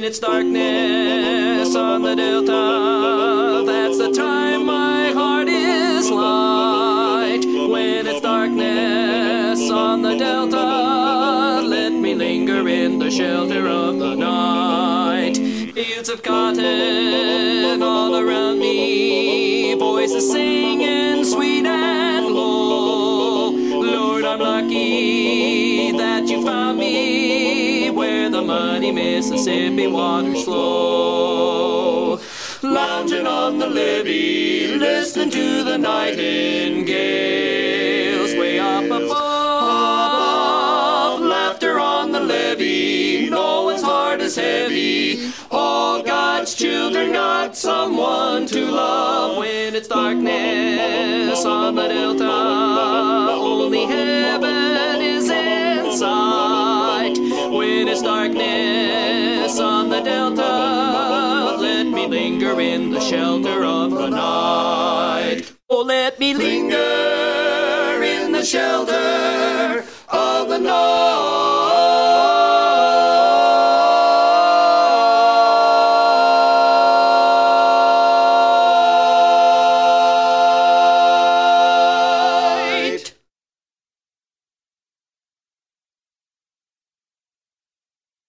When it's darkness on the delta, that's the time my heart is light. When it's darkness on the delta, let me linger in the shelter of the night. Fields of cotton all around me, voices singing sweet and low. Lord, I'm lucky that you found me where the muddy Mississippi waters flow. Lounging on the levee, listening to the nightingales way up above. Laughter on the levee, no one's heart is heavy. All God's children got someone to love. When it's darkness on the delta, only heaven is in sight. When it's darkness on the delta, let me linger in the shelter of the night. Oh, let me linger in the shelter of the night.